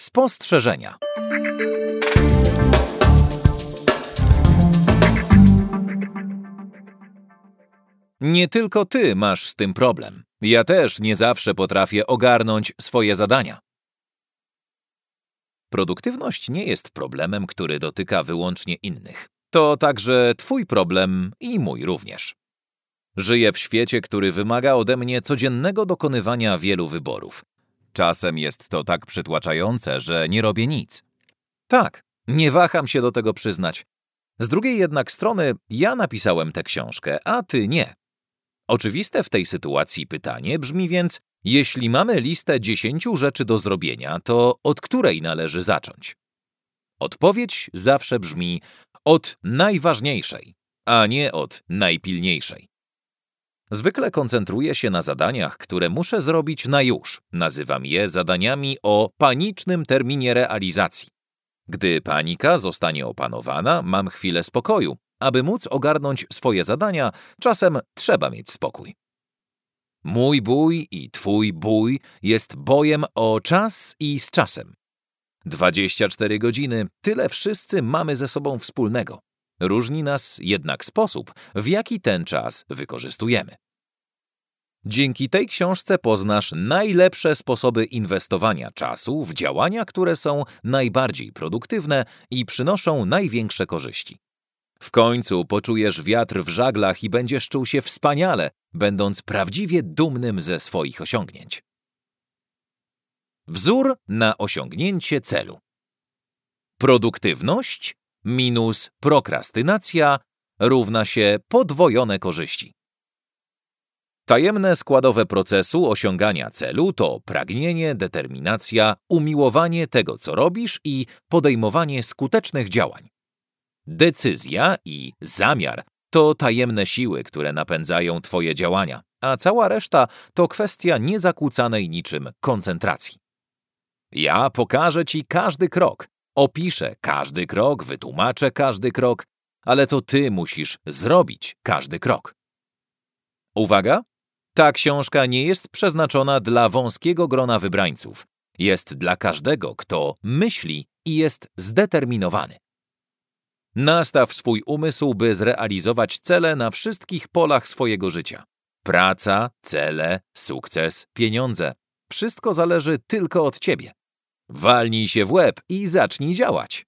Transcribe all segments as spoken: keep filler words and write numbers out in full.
Spostrzeżenia. Nie tylko ty masz z tym problem. Ja też nie zawsze potrafię ogarnąć swoje zadania. Produktywność nie jest problemem, który dotyka wyłącznie innych. To także twój problem i mój również. Żyję w świecie, który wymaga ode mnie codziennego dokonywania wielu wyborów. Czasem jest to tak przytłaczające, że nie robię nic. Tak, nie waham się do tego przyznać. Z drugiej jednak strony ja napisałem tę książkę, a ty nie. Oczywiste w tej sytuacji pytanie brzmi więc, jeśli mamy listę dziesięciu rzeczy do zrobienia, to od której należy zacząć? Odpowiedź zawsze brzmi od najważniejszej, a nie od najpilniejszej. Zwykle koncentruję się na zadaniach, które muszę zrobić na już. Nazywam je zadaniami o panicznym terminie realizacji. Gdy panika zostanie opanowana, mam chwilę spokoju. Aby móc ogarnąć swoje zadania, czasem trzeba mieć spokój. Mój bój i twój bój jest bojem o czas i z czasem. dwadzieścia cztery godziny, tyle wszyscy mamy ze sobą wspólnego. Różni nas jednak sposób, w jaki ten czas wykorzystujemy. Dzięki tej książce poznasz najlepsze sposoby inwestowania czasu w działania, które są najbardziej produktywne i przynoszą największe korzyści. W końcu poczujesz wiatr w żaglach i będziesz czuł się wspaniale, będąc prawdziwie dumnym ze swoich osiągnięć. Wzór na osiągnięcie celu. Produktywność minus prokrastynacja równa się podwojone korzyści. Tajemne składowe procesu osiągania celu to pragnienie, determinacja, umiłowanie tego, co robisz i podejmowanie skutecznych działań. Decyzja i zamiar to tajemne siły, które napędzają twoje działania, a cała reszta to kwestia niezakłócanej niczym koncentracji. Ja pokażę ci każdy krok, opiszę każdy krok, wytłumaczę każdy krok, ale to ty musisz zrobić każdy krok. Uwaga! Ta książka nie jest przeznaczona dla wąskiego grona wybrańców. Jest dla każdego, kto myśli i jest zdeterminowany. Nastaw swój umysł, by zrealizować cele na wszystkich polach swojego życia. Praca, cele, sukces, pieniądze. Wszystko zależy tylko od ciebie. Walnij się w łeb i zacznij działać.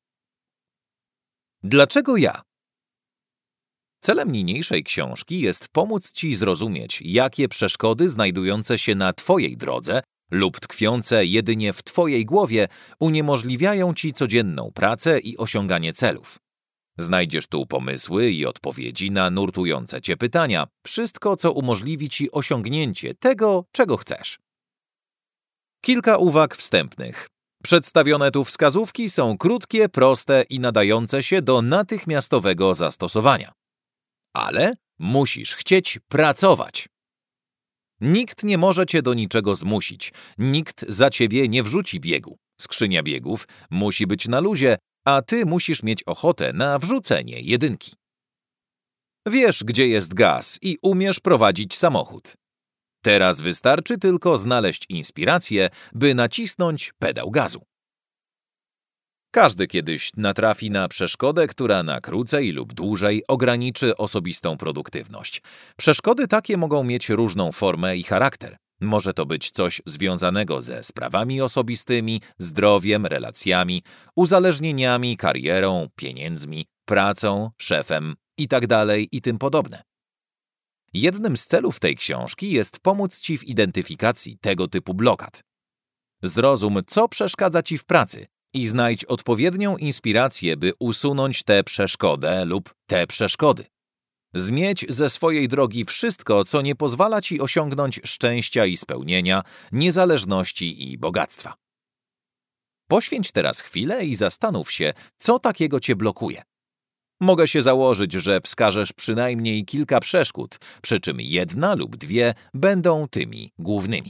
Dlaczego ja? Celem niniejszej książki jest pomóc ci zrozumieć, jakie przeszkody znajdujące się na twojej drodze lub tkwiące jedynie w twojej głowie uniemożliwiają ci codzienną pracę i osiąganie celów. Znajdziesz tu pomysły i odpowiedzi na nurtujące cię pytania, wszystko, co umożliwi ci osiągnięcie tego, czego chcesz. Kilka uwag wstępnych. Przedstawione tu wskazówki są krótkie, proste i nadające się do natychmiastowego zastosowania. Ale musisz chcieć pracować. Nikt nie może cię do niczego zmusić, nikt za ciebie nie wrzuci biegu. Skrzynia biegów musi być na luzie, a ty musisz mieć ochotę na wrzucenie jedynki. Wiesz, gdzie jest gaz i umiesz prowadzić samochód. Teraz wystarczy tylko znaleźć inspirację, by nacisnąć pedał gazu. Każdy kiedyś natrafi na przeszkodę, która na krócej lub dłużej ograniczy osobistą produktywność. Przeszkody takie mogą mieć różną formę i charakter. Może to być coś związanego ze sprawami osobistymi, zdrowiem, relacjami, uzależnieniami, karierą, pieniędzmi, pracą, szefem itd. i tym podobne. Jednym z celów tej książki jest pomóc ci w identyfikacji tego typu blokad. Zrozum, co przeszkadza ci w pracy i znajdź odpowiednią inspirację, by usunąć tę przeszkodę lub te przeszkody. Zmieć ze swojej drogi wszystko, co nie pozwala ci osiągnąć szczęścia i spełnienia, niezależności i bogactwa. Poświęć teraz chwilę i zastanów się, co takiego cię blokuje. Mogę się założyć, że wskażesz przynajmniej kilka przeszkód, przy czym jedna lub dwie będą tymi głównymi.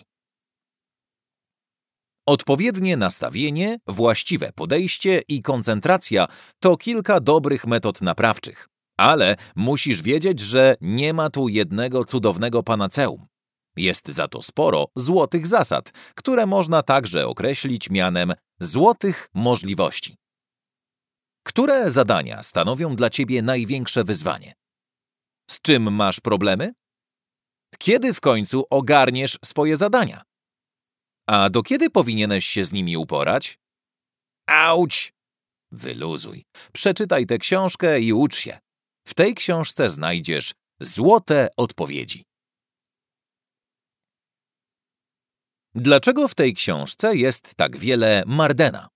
Odpowiednie nastawienie, właściwe podejście i koncentracja to kilka dobrych metod naprawczych. Ale musisz wiedzieć, że nie ma tu jednego cudownego panaceum. Jest za to sporo złotych zasad, które można także określić mianem złotych możliwości. Które zadania stanowią dla ciebie największe wyzwanie? Z czym masz problemy? Kiedy w końcu ogarniesz swoje zadania? A do kiedy powinieneś się z nimi uporać? Auć! Wyluzuj. Przeczytaj tę książkę i ucz się. W tej książce znajdziesz złote odpowiedzi. Dlaczego w tej książce jest tak wiele Mardena?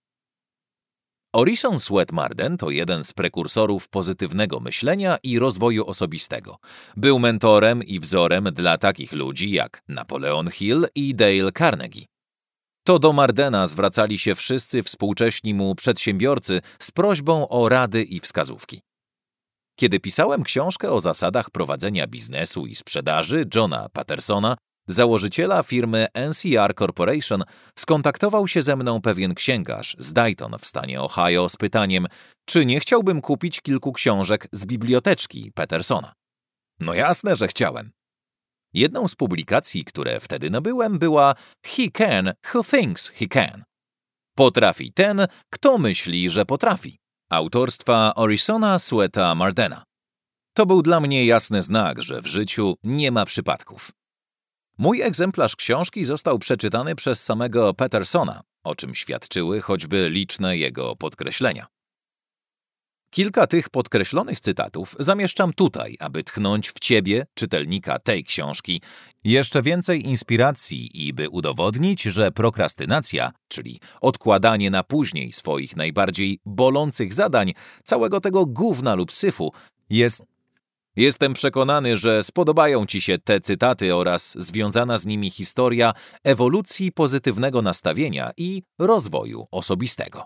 Orison Swett Marden to jeden z prekursorów pozytywnego myślenia i rozwoju osobistego. Był mentorem i wzorem dla takich ludzi jak Napoleon Hill i Dale Carnegie. To do Mardena zwracali się wszyscy współcześni mu przedsiębiorcy z prośbą o rady i wskazówki. Kiedy pisałem książkę o zasadach prowadzenia biznesu i sprzedaży Johna Pattersona, założyciela firmy N C R Corporation, skontaktował się ze mną pewien księgarz z Dayton w stanie Ohio z pytaniem, czy nie chciałbym kupić kilku książek z biblioteczki Pattersona. No jasne, że chciałem. Jedną z publikacji, które wtedy nabyłem, była He Can Who Thinks He Can. Potrafi ten, kto myśli, że potrafi. Autorstwa Orisona Swetta Mardena. To był dla mnie jasny znak, że w życiu nie ma przypadków. Mój egzemplarz książki został przeczytany przez samego Pattersona, o czym świadczyły choćby liczne jego podkreślenia. Kilka tych podkreślonych cytatów zamieszczam tutaj, aby tchnąć w ciebie, czytelnika tej książki, jeszcze więcej inspiracji i by udowodnić, że prokrastynacja, czyli odkładanie na później swoich najbardziej bolących zadań, całego tego gówna lub syfu, jest... Jestem przekonany, że spodobają ci się te cytaty oraz związana z nimi historia ewolucji pozytywnego nastawienia i rozwoju osobistego.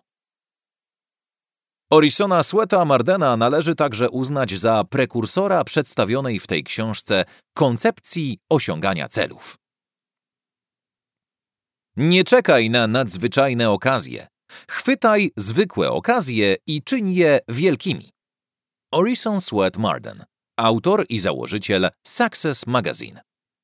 Orisona Swetta Mardena należy także uznać za prekursora przedstawionej w tej książce koncepcji osiągania celów. Nie czekaj na nadzwyczajne okazje. Chwytaj zwykłe okazje i czyń je wielkimi. Orison Swett Marden, autor i założyciel Success Magazine.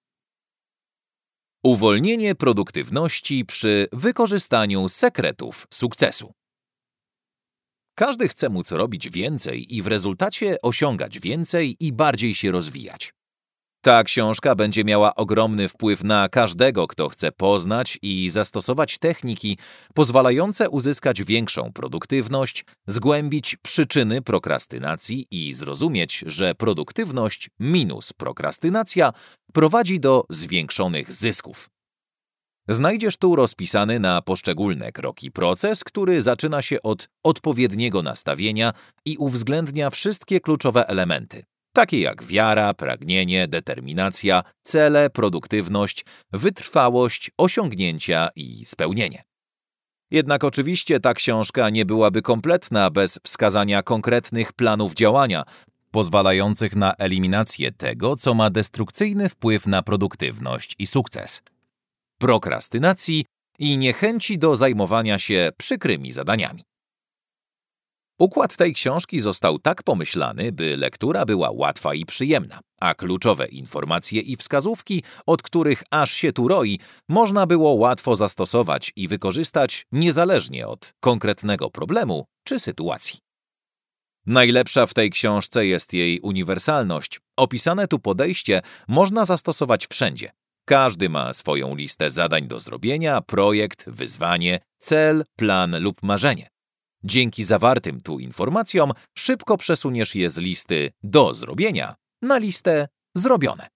Uwolnienie produktywności przy wykorzystaniu sekretów sukcesu. Każdy chce móc robić więcej i w rezultacie osiągać więcej i bardziej się rozwijać. Ta książka będzie miała ogromny wpływ na każdego, kto chce poznać i zastosować techniki pozwalające uzyskać większą produktywność, zgłębić przyczyny prokrastynacji i zrozumieć, że produktywność minus prokrastynacja prowadzi do zwiększonych zysków. Znajdziesz tu rozpisany na poszczególne kroki proces, który zaczyna się od odpowiedniego nastawienia i uwzględnia wszystkie kluczowe elementy, takie jak wiara, pragnienie, determinacja, cele, produktywność, wytrwałość, osiągnięcia i spełnienie. Jednak oczywiście ta książka nie byłaby kompletna bez wskazania konkretnych planów działania, pozwalających na eliminację tego, co ma destrukcyjny wpływ na produktywność i sukces. Prokrastynacji i niechęci do zajmowania się przykrymi zadaniami. Układ tej książki został tak pomyślany, by lektura była łatwa i przyjemna, a kluczowe informacje i wskazówki, od których aż się tu roi, można było łatwo zastosować i wykorzystać niezależnie od konkretnego problemu czy sytuacji. Najlepsza w tej książce jest jej uniwersalność. Opisane tu podejście można zastosować wszędzie. Każdy ma swoją listę zadań do zrobienia, projekt, wyzwanie, cel, plan lub marzenie. Dzięki zawartym tu informacjom szybko przesuniesz je z listy do zrobienia na listę zrobione.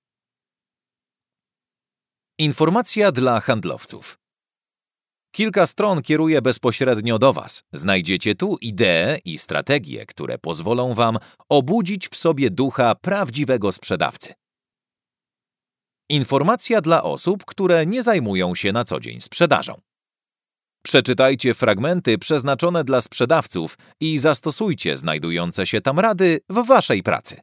Informacja dla handlowców. Kilka stron kieruje bezpośrednio do Was. Znajdziecie tu idee i strategie, które pozwolą Wam obudzić w sobie ducha prawdziwego sprzedawcy. Informacja dla osób, które nie zajmują się na co dzień sprzedażą. Przeczytajcie fragmenty przeznaczone dla sprzedawców i zastosujcie znajdujące się tam rady w Waszej pracy.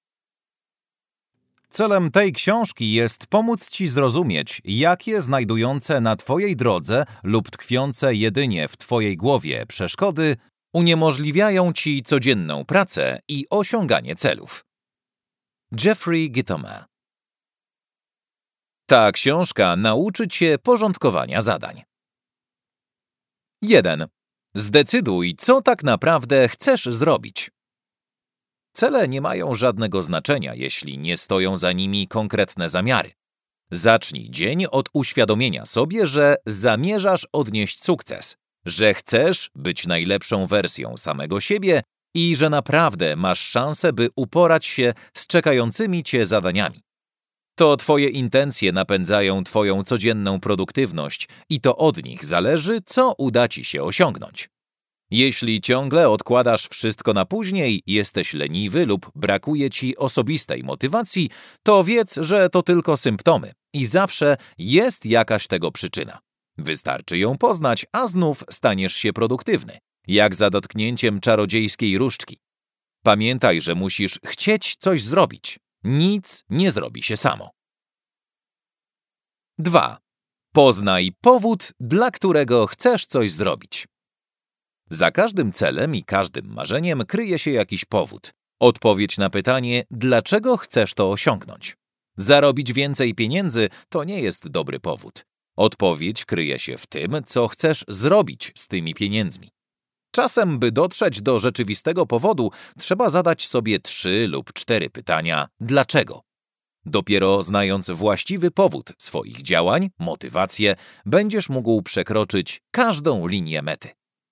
Celem tej książki jest pomóc Ci zrozumieć, jakie znajdujące na Twojej drodze lub tkwiące jedynie w Twojej głowie przeszkody uniemożliwiają Ci codzienną pracę i osiąganie celów. Jeffrey Gitomer. Ta książka nauczy Cię porządkowania zadań. jeden. Zdecyduj, co tak naprawdę chcesz zrobić. Cele nie mają żadnego znaczenia, jeśli nie stoją za nimi konkretne zamiary. Zacznij dzień od uświadomienia sobie, że zamierzasz odnieść sukces, że chcesz być najlepszą wersją samego siebie i że naprawdę masz szansę, by uporać się z czekającymi Cię zadaniami. To Twoje intencje napędzają Twoją codzienną produktywność i to od nich zależy, co uda Ci się osiągnąć. Jeśli ciągle odkładasz wszystko na później, jesteś leniwy lub brakuje Ci osobistej motywacji, to wiedz, że to tylko symptomy i zawsze jest jakaś tego przyczyna. Wystarczy ją poznać, a znów staniesz się produktywny, jak za dotknięciem czarodziejskiej różdżki. Pamiętaj, że musisz chcieć coś zrobić. Nic nie zrobi się samo. dwa. Poznaj powód, dla którego chcesz coś zrobić. Za każdym celem i każdym marzeniem kryje się jakiś powód. Odpowiedź na pytanie, dlaczego chcesz to osiągnąć. Zarobić więcej pieniędzy to nie jest dobry powód. Odpowiedź kryje się w tym, co chcesz zrobić z tymi pieniędzmi. Czasem, by dotrzeć do rzeczywistego powodu, trzeba zadać sobie trzy lub cztery pytania dlaczego. Dopiero znając właściwy powód swoich działań, motywację, będziesz mógł przekroczyć każdą linię mety.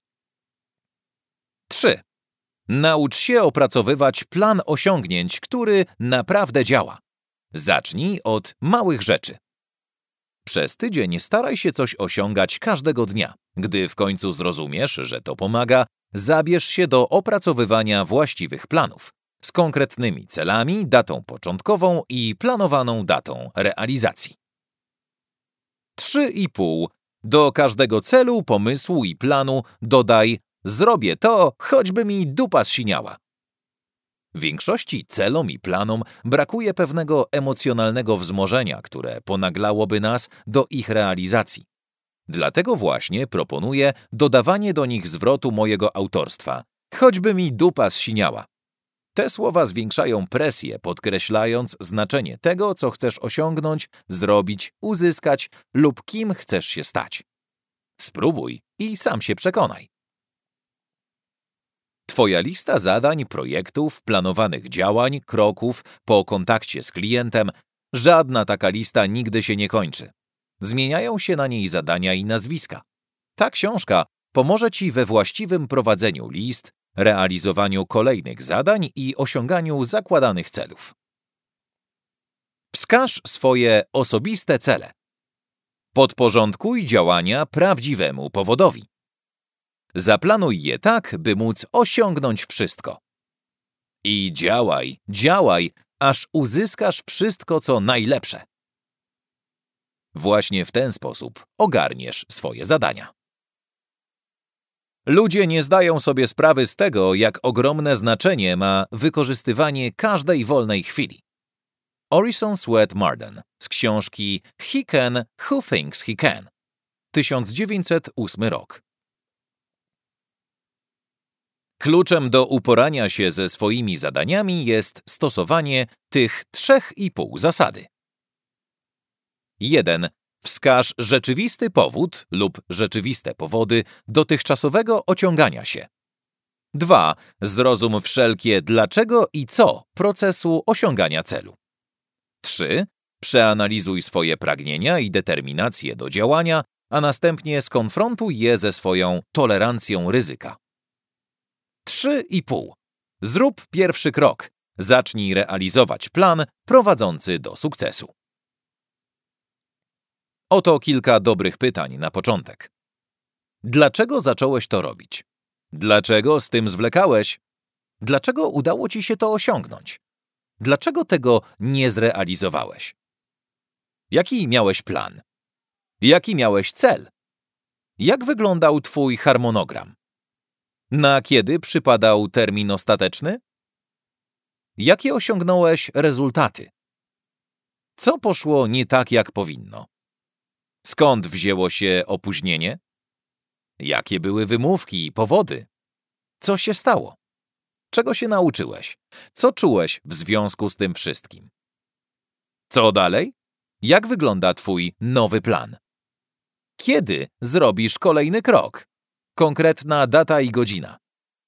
trzy. Naucz się opracowywać plan osiągnięć, który naprawdę działa. Zacznij od małych rzeczy. Przez tydzień staraj się coś osiągać każdego dnia. Gdy w końcu zrozumiesz, że to pomaga, zabierz się do opracowywania właściwych planów z konkretnymi celami, datą początkową i planowaną datą realizacji. trzy i pół. Do każdego celu, pomysłu i planu dodaj zrobię to, choćby mi dupa zsiniała. Większości celom i planom brakuje pewnego emocjonalnego wzmożenia, które ponaglałoby nas do ich realizacji. Dlatego właśnie proponuję dodawanie do nich zwrotu mojego autorstwa. Choćby mi dupa zsiniała. Te słowa zwiększają presję, podkreślając znaczenie tego, co chcesz osiągnąć, zrobić, uzyskać lub kim chcesz się stać. Spróbuj i sam się przekonaj. Twoja lista zadań, projektów, planowanych działań, kroków po kontakcie z klientem, żadna taka lista nigdy się nie kończy. Zmieniają się na niej zadania i nazwiska. Ta książka pomoże Ci we właściwym prowadzeniu list, realizowaniu kolejnych zadań i osiąganiu zakładanych celów. Wskaż swoje osobiste cele. Podporządkuj działania prawdziwemu powodowi. Zaplanuj je tak, by móc osiągnąć wszystko. I działaj, działaj, aż uzyskasz wszystko, co najlepsze. Właśnie w ten sposób ogarniesz swoje zadania. Ludzie nie zdają sobie sprawy z tego, jak ogromne znaczenie ma wykorzystywanie każdej wolnej chwili. Orison Swett Marden z książki He Can, Who Thinks He Can, tysiąc dziewięćset ósmy rok. Kluczem do uporania się ze swoimi zadaniami jest stosowanie tych trzech i pół zasady. jeden. Wskaż rzeczywisty powód lub rzeczywiste powody dotychczasowego ociągania się. dwa. Zrozum wszelkie dlaczego i co procesu osiągania celu. trzy. Przeanalizuj swoje pragnienia i determinację do działania, a następnie skonfrontuj je ze swoją tolerancją ryzyka. trzy i pół. Zrób pierwszy krok. Zacznij realizować plan prowadzący do sukcesu. Oto kilka dobrych pytań na początek. Dlaczego zacząłeś to robić? Dlaczego z tym zwlekałeś? Dlaczego udało Ci się to osiągnąć? Dlaczego tego nie zrealizowałeś? Jaki miałeś plan? Jaki miałeś cel? Jak wyglądał Twój harmonogram? Na kiedy przypadał termin ostateczny? Jakie osiągnąłeś rezultaty? Co poszło nie tak, jak powinno? Skąd wzięło się opóźnienie? Jakie były wymówki i powody? Co się stało? Czego się nauczyłeś? Co czułeś w związku z tym wszystkim? Co dalej? Jak wygląda Twój nowy plan? Kiedy zrobisz kolejny krok? Konkretna data i godzina.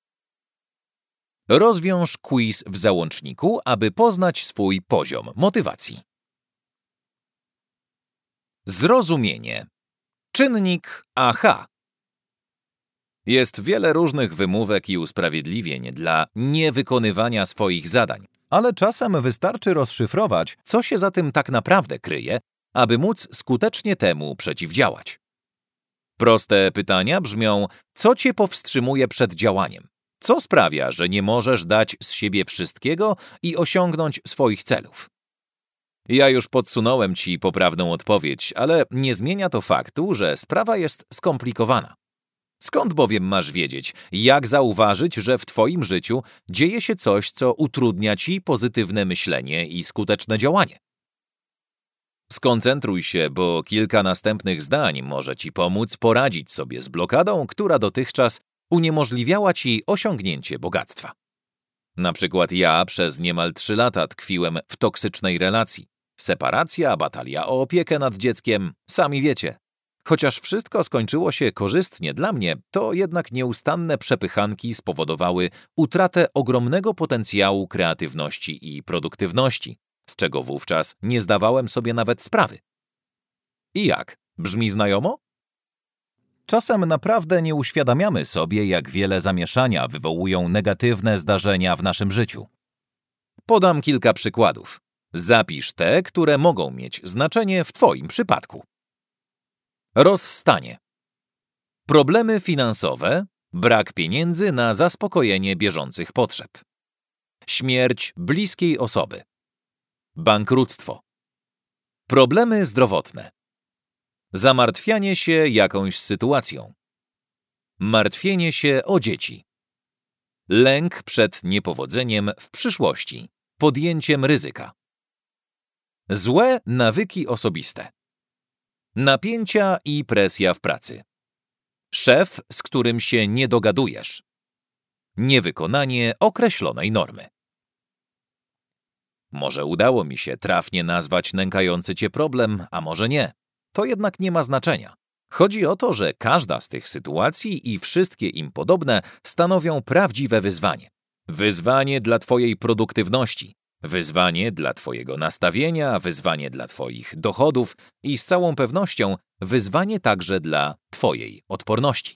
Rozwiąż quiz w załączniku, aby poznać swój poziom motywacji. Zrozumienie. Czynnik aha. Jest wiele różnych wymówek i usprawiedliwień dla niewykonywania swoich zadań, ale czasem wystarczy rozszyfrować, co się za tym tak naprawdę kryje, aby móc skutecznie temu przeciwdziałać. Proste pytania brzmią: co cię powstrzymuje przed działaniem? Co sprawia, że nie możesz dać z siebie wszystkiego i osiągnąć swoich celów? Ja już podsunąłem ci poprawną odpowiedź, ale nie zmienia to faktu, że sprawa jest skomplikowana. Skąd bowiem masz wiedzieć, jak zauważyć, że w twoim życiu dzieje się coś, co utrudnia ci pozytywne myślenie i skuteczne działanie? Skoncentruj się, bo kilka następnych zdań może ci pomóc poradzić sobie z blokadą, która dotychczas uniemożliwiała ci osiągnięcie bogactwa. Na przykład ja przez niemal trzy lata tkwiłem w toksycznej relacji. Separacja, batalia o opiekę nad dzieckiem, sami wiecie. Chociaż wszystko skończyło się korzystnie dla mnie, to jednak nieustanne przepychanki spowodowały utratę ogromnego potencjału kreatywności i produktywności, z czego wówczas nie zdawałem sobie nawet sprawy. I jak? Brzmi znajomo? Czasem naprawdę nie uświadamiamy sobie, jak wiele zamieszania wywołują negatywne zdarzenia w naszym życiu. Podam kilka przykładów. Zapisz te, które mogą mieć znaczenie w twoim przypadku. Rozstanie. Problemy finansowe, brak pieniędzy na zaspokojenie bieżących potrzeb. Śmierć bliskiej osoby. Bankructwo. Problemy zdrowotne. Zamartwianie się jakąś sytuacją. Martwienie się o dzieci. Lęk przed niepowodzeniem w przyszłości. Podjęciem ryzyka. Złe nawyki osobiste. Napięcia i presja w pracy. Szef, z którym się nie dogadujesz. Niewykonanie określonej normy. Może udało mi się trafnie nazwać nękający cię problem, a może nie. To jednak nie ma znaczenia. Chodzi o to, że każda z tych sytuacji i wszystkie im podobne stanowią prawdziwe wyzwanie. Wyzwanie dla twojej produktywności, wyzwanie dla twojego nastawienia, wyzwanie dla twoich dochodów i z całą pewnością wyzwanie także dla twojej odporności.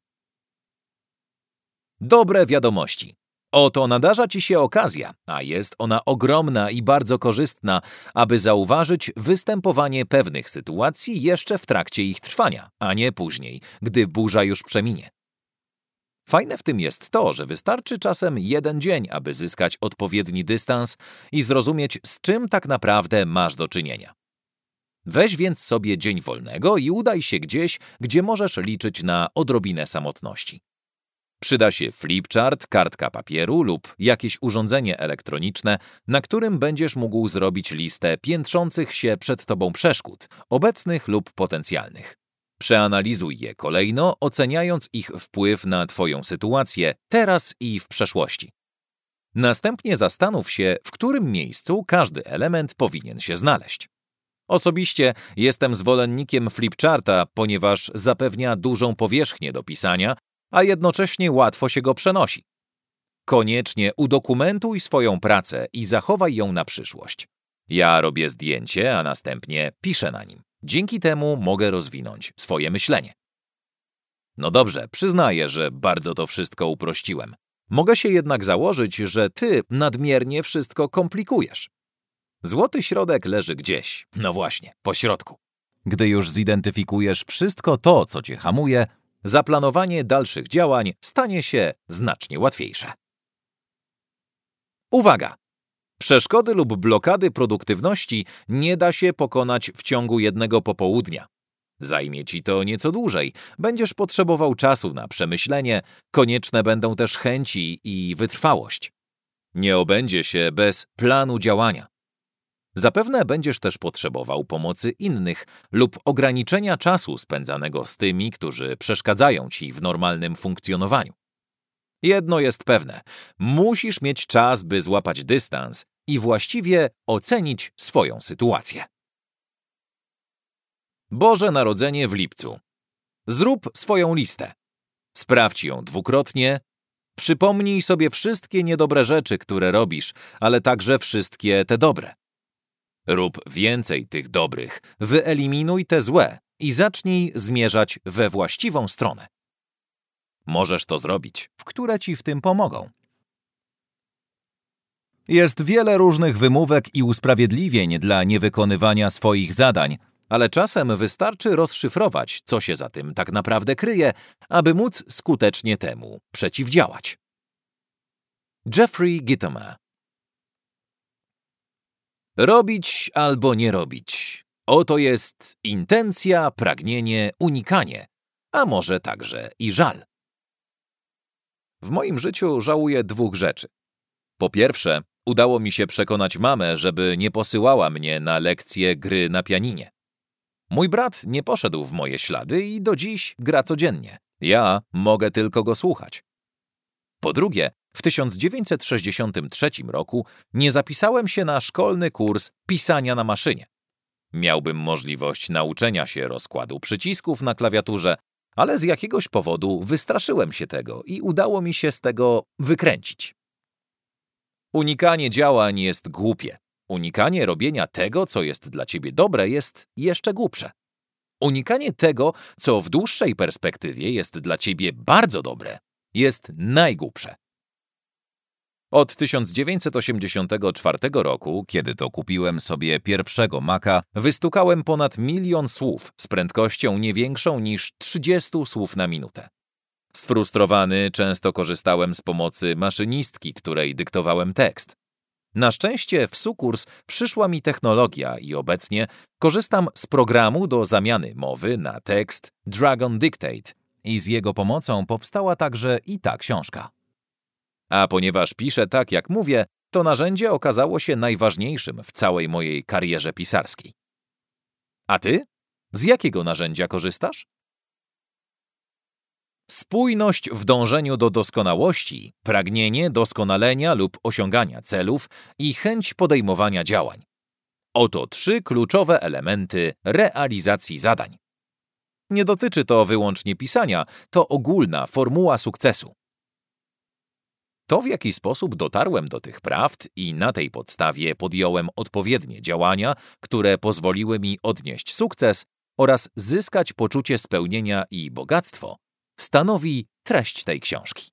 Dobre wiadomości. Oto nadarza ci się okazja, a jest ona ogromna i bardzo korzystna, aby zauważyć występowanie pewnych sytuacji jeszcze w trakcie ich trwania, a nie później, gdy burza już przeminie. Fajne w tym jest to, że wystarczy czasem jeden dzień, aby zyskać odpowiedni dystans i zrozumieć, z czym tak naprawdę masz do czynienia. Weź więc sobie dzień wolnego i udaj się gdzieś, gdzie możesz liczyć na odrobinę samotności. Przyda się flipchart, kartka papieru lub jakieś urządzenie elektroniczne, na którym będziesz mógł zrobić listę piętrzących się przed tobą przeszkód, obecnych lub potencjalnych. Przeanalizuj je kolejno, oceniając ich wpływ na twoją sytuację teraz i w przeszłości. Następnie zastanów się, w którym miejscu każdy element powinien się znaleźć. Osobiście jestem zwolennikiem flipcharta, ponieważ zapewnia dużą powierzchnię do pisania, a jednocześnie łatwo się go przenosi. Koniecznie udokumentuj swoją pracę i zachowaj ją na przyszłość. Ja robię zdjęcie, a następnie piszę na nim. Dzięki temu mogę rozwinąć swoje myślenie. No dobrze, przyznaję, że bardzo to wszystko uprościłem. Mogę się jednak założyć, że ty nadmiernie wszystko komplikujesz. Złoty środek leży gdzieś, no właśnie, po środku. Gdy już zidentyfikujesz wszystko to, co cię hamuje, zaplanowanie dalszych działań stanie się znacznie łatwiejsze. Uwaga! Przeszkody lub blokady produktywności nie da się pokonać w ciągu jednego popołudnia. Zajmie ci to nieco dłużej, będziesz potrzebował czasu na przemyślenie, konieczne będą też chęci i wytrwałość. Nie obędzie się bez planu działania. Zapewne będziesz też potrzebował pomocy innych lub ograniczenia czasu spędzanego z tymi, którzy przeszkadzają ci w normalnym funkcjonowaniu. Jedno jest pewne, musisz mieć czas, by złapać dystans i właściwie ocenić swoją sytuację. Boże Narodzenie w lipcu. Zrób swoją listę. Sprawdź ją dwukrotnie. Przypomnij sobie wszystkie niedobre rzeczy, które robisz, ale także wszystkie te dobre. Rób więcej tych dobrych, wyeliminuj te złe i zacznij zmierzać we właściwą stronę. Możesz to zrobić, w które ci w tym pomogą. Jest wiele różnych wymówek i usprawiedliwień dla niewykonywania swoich zadań, ale czasem wystarczy rozszyfrować, co się za tym tak naprawdę kryje, aby móc skutecznie temu przeciwdziałać. Jeffrey Gitomer. Robić albo nie robić. Oto jest intencja, pragnienie, unikanie, a może także i żal. W moim życiu żałuję dwóch rzeczy. Po pierwsze, udało mi się przekonać mamę, żeby nie posyłała mnie na lekcje gry na pianinie. Mój brat nie poszedł w moje ślady i do dziś gra codziennie. Ja mogę tylko go słuchać. Po drugie, w tysiąc dziewięćset sześćdziesiątym trzecim roku nie zapisałem się na szkolny kurs pisania na maszynie. Miałbym możliwość nauczenia się rozkładu przycisków na klawiaturze, ale z jakiegoś powodu wystraszyłem się tego i udało mi się z tego wykręcić. Unikanie działań jest głupie. Unikanie robienia tego, co jest dla ciebie dobre, jest jeszcze głupsze. Unikanie tego, co w dłuższej perspektywie jest dla ciebie bardzo dobre, jest najgłupsze. Od tysiąc dziewięćset osiemdziesiątego czwartego roku, kiedy to kupiłem sobie pierwszego Maca, wystukałem ponad milion słów z prędkością nie większą niż trzydzieści słów na minutę. Sfrustrowany często korzystałem z pomocy maszynistki, której dyktowałem tekst. Na szczęście w Sukurs przyszła mi technologia i obecnie korzystam z programu do zamiany mowy na tekst Dragon Dictate i z jego pomocą powstała także i ta książka. A ponieważ piszę tak, jak mówię, to narzędzie okazało się najważniejszym w całej mojej karierze pisarskiej. A ty? Z jakiego narzędzia korzystasz? Spójność w dążeniu do doskonałości, pragnienie doskonalenia lub osiągania celów i chęć podejmowania działań. Oto trzy kluczowe elementy realizacji zadań. Nie dotyczy to wyłącznie pisania, to ogólna formuła sukcesu. To, w jaki sposób dotarłem do tych prawd i na tej podstawie podjąłem odpowiednie działania, które pozwoliły mi odnieść sukces oraz zyskać poczucie spełnienia i bogactwo, stanowi treść tej książki.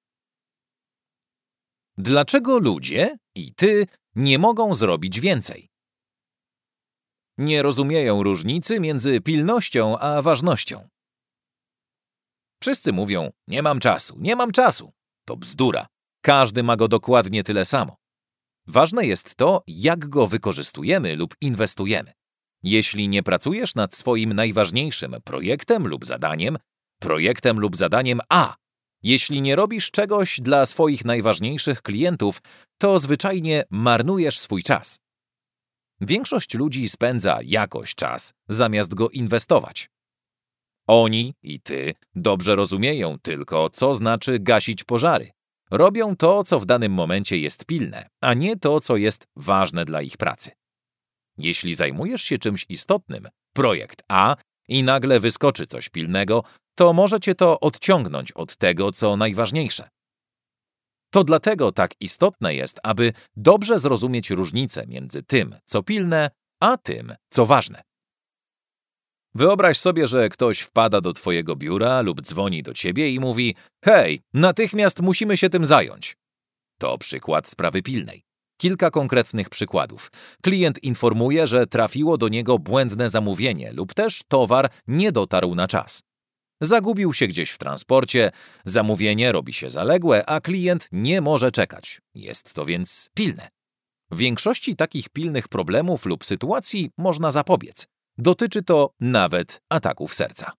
Dlaczego ludzie i ty nie mogą zrobić więcej? Nie rozumieją różnicy między pilnością a ważnością. Wszyscy mówią, nie mam czasu, nie mam czasu. To bzdura. Każdy ma go dokładnie tyle samo. Ważne jest to, jak go wykorzystujemy lub inwestujemy. Jeśli nie pracujesz nad swoim najważniejszym projektem lub zadaniem, projektem lub zadaniem A, jeśli nie robisz czegoś dla swoich najważniejszych klientów, to zwyczajnie marnujesz swój czas. Większość ludzi spędza jakoś czas, zamiast go inwestować. Oni i ty dobrze rozumieją tylko, co znaczy gasić pożary. Robią to, co w danym momencie jest pilne, a nie to, co jest ważne dla ich pracy. Jeśli zajmujesz się czymś istotnym, projekt A, i nagle wyskoczy coś pilnego, to może cię to odciągnąć od tego, co najważniejsze. To dlatego tak istotne jest, aby dobrze zrozumieć różnicę między tym, co pilne, a tym, co ważne. Wyobraź sobie, że ktoś wpada do twojego biura lub dzwoni do ciebie i mówi: hej, natychmiast musimy się tym zająć. To przykład sprawy pilnej. Kilka konkretnych przykładów. Klient informuje, że trafiło do niego błędne zamówienie lub też towar nie dotarł na czas. Zagubił się gdzieś w transporcie, zamówienie robi się zaległe, a klient nie może czekać. Jest to więc pilne. W większości takich pilnych problemów lub sytuacji można zapobiec. Dotyczy to nawet ataków serca.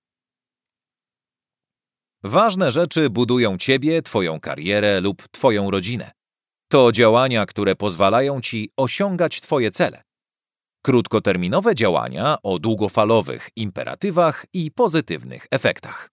Ważne rzeczy budują ciebie, twoją karierę lub twoją rodzinę. To działania, które pozwalają ci osiągać twoje cele. Krótkoterminowe działania o długofalowych imperatywach i pozytywnych efektach.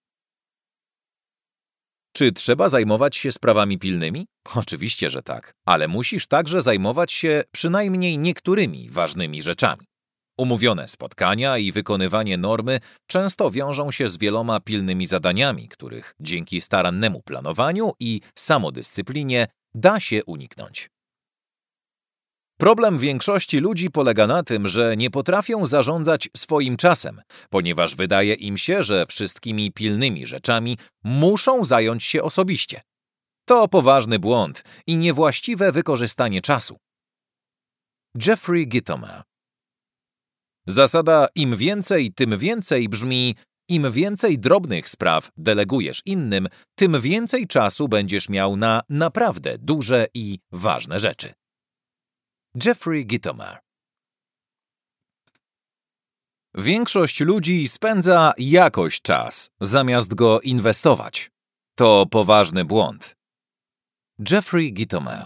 Czy trzeba zajmować się sprawami pilnymi? Oczywiście, że tak, ale musisz także zajmować się przynajmniej niektórymi ważnymi rzeczami. Umówione spotkania i wykonywanie normy często wiążą się z wieloma pilnymi zadaniami, których dzięki starannemu planowaniu i samodyscyplinie da się uniknąć. Problem większości ludzi polega na tym, że nie potrafią zarządzać swoim czasem, ponieważ wydaje im się, że wszystkimi pilnymi rzeczami muszą zająć się osobiście. To poważny błąd i niewłaściwe wykorzystanie czasu. Jeffrey Gitomer. Zasada im więcej, tym więcej brzmi: im więcej drobnych spraw delegujesz innym, tym więcej czasu będziesz miał na naprawdę duże i ważne rzeczy. Jeffrey Gitomer. Większość ludzi spędza jakoś czas, zamiast go inwestować. To poważny błąd. Jeffrey Gitomer.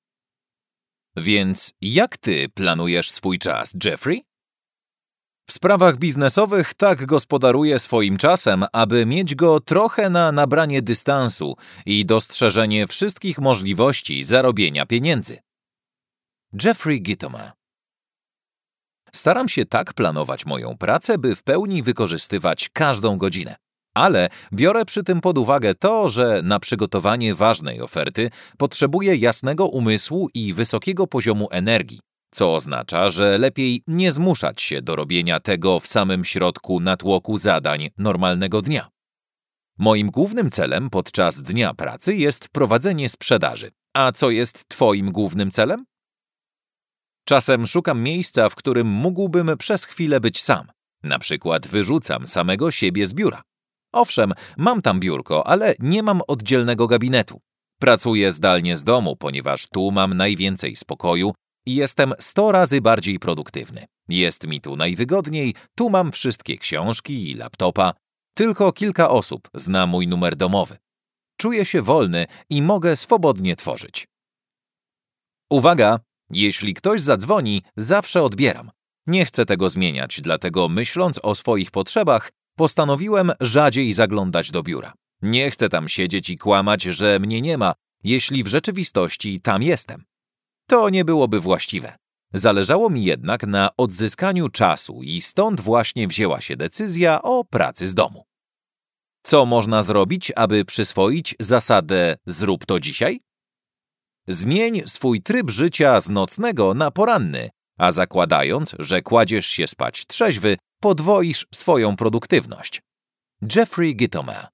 Więc jak ty planujesz swój czas, Jeffrey? W sprawach biznesowych tak gospodaruję swoim czasem, aby mieć go trochę na nabranie dystansu i dostrzeżenie wszystkich możliwości zarobienia pieniędzy. Jeffrey Gitomer. Staram się tak planować moją pracę, by w pełni wykorzystywać każdą godzinę. Ale biorę przy tym pod uwagę to, że na przygotowanie ważnej oferty potrzebuję jasnego umysłu i wysokiego poziomu energii, co oznacza, że lepiej nie zmuszać się do robienia tego w samym środku natłoku zadań normalnego dnia. Moim głównym celem podczas dnia pracy jest prowadzenie sprzedaży. A co jest twoim głównym celem? Czasem szukam miejsca, w którym mógłbym przez chwilę być sam. Na przykład wyrzucam samego siebie z biura. Owszem, mam tam biurko, ale nie mam oddzielnego gabinetu. Pracuję zdalnie z domu, ponieważ tu mam najwięcej spokoju i jestem sto razy bardziej produktywny. Jest mi tu najwygodniej, tu mam wszystkie książki i laptopa. Tylko kilka osób zna mój numer domowy. Czuję się wolny i mogę swobodnie tworzyć. Uwaga! Jeśli ktoś zadzwoni, zawsze odbieram. Nie chcę tego zmieniać, dlatego myśląc o swoich potrzebach, postanowiłem rzadziej zaglądać do biura. Nie chcę tam siedzieć i kłamać, że mnie nie ma, jeśli w rzeczywistości tam jestem. To nie byłoby właściwe. Zależało mi jednak na odzyskaniu czasu i stąd właśnie wzięła się decyzja o pracy z domu. Co można zrobić, aby przyswoić zasadę „zrób to dzisiaj”? Zmień swój tryb życia z nocnego na poranny, a zakładając, że kładziesz się spać trzeźwy, podwoisz swoją produktywność. Jeffrey Gitomer.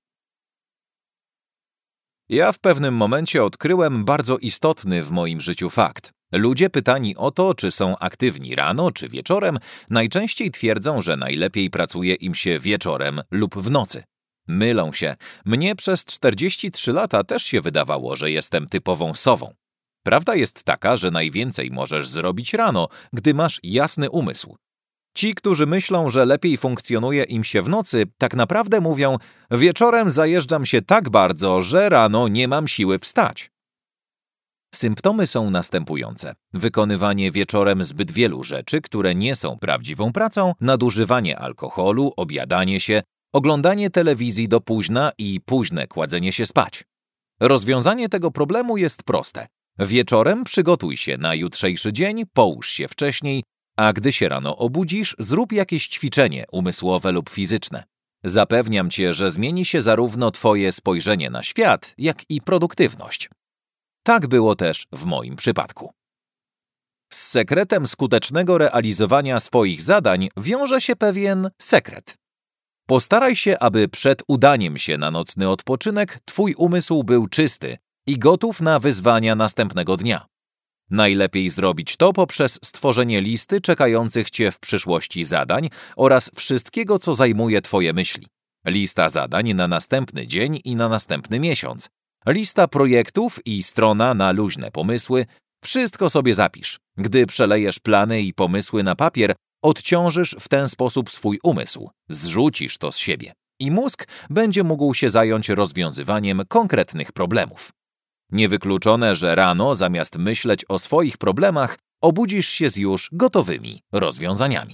Ja w pewnym momencie odkryłem bardzo istotny w moim życiu fakt. Ludzie pytani o to, czy są aktywni rano czy wieczorem, najczęściej twierdzą, że najlepiej pracuje im się wieczorem lub w nocy. Mylą się. Mnie przez czterdzieści trzy lata też się wydawało, że jestem typową sową. Prawda jest taka, że najwięcej możesz zrobić rano, gdy masz jasny umysł. Ci, którzy myślą, że lepiej funkcjonuje im się w nocy, tak naprawdę mówią: wieczorem zajeżdżam się tak bardzo, że rano nie mam siły wstać. Symptomy są następujące. Wykonywanie wieczorem zbyt wielu rzeczy, które nie są prawdziwą pracą, nadużywanie alkoholu, objadanie się, oglądanie telewizji do późna i późne kładzenie się spać. Rozwiązanie tego problemu jest proste. Wieczorem przygotuj się na jutrzejszy dzień, połóż się wcześniej, a gdy się rano obudzisz, zrób jakieś ćwiczenie umysłowe lub fizyczne. Zapewniam cię, że zmieni się zarówno twoje spojrzenie na świat, jak i produktywność. Tak było też w moim przypadku. Z sekretem skutecznego realizowania swoich zadań wiąże się pewien sekret. Postaraj się, aby przed udaniem się na nocny odpoczynek twój umysł był czysty i gotów na wyzwania następnego dnia. Najlepiej zrobić to poprzez stworzenie listy czekających cię w przyszłości zadań oraz wszystkiego, co zajmuje twoje myśli. Lista zadań na następny dzień i na następny miesiąc. Lista projektów i strona na luźne pomysły. Wszystko sobie zapisz. Gdy przelejesz plany i pomysły na papier, odciążysz w ten sposób swój umysł. Zrzucisz to z siebie. I mózg będzie mógł się zająć rozwiązywaniem konkretnych problemów. Niewykluczone, że rano, zamiast myśleć o swoich problemach, obudzisz się z już gotowymi rozwiązaniami.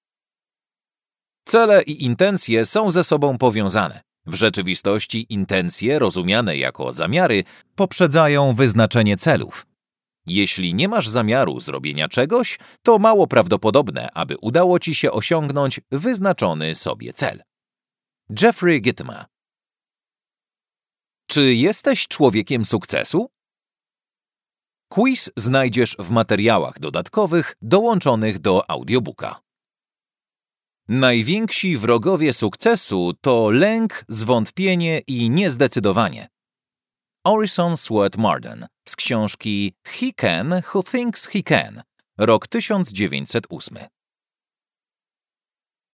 Cele i intencje są ze sobą powiązane. W rzeczywistości intencje, rozumiane jako zamiary, poprzedzają wyznaczenie celów. Jeśli nie masz zamiaru zrobienia czegoś, to mało prawdopodobne, aby udało ci się osiągnąć wyznaczony sobie cel. Jeffrey Gitomer. Czy jesteś człowiekiem sukcesu? Quiz znajdziesz w materiałach dodatkowych dołączonych do audiobooka. Najwięksi wrogowie sukcesu to lęk, zwątpienie i niezdecydowanie. Orison Swett Marden z książki He Can Who Thinks He Can, rok tysiąc dziewięćset ósmy.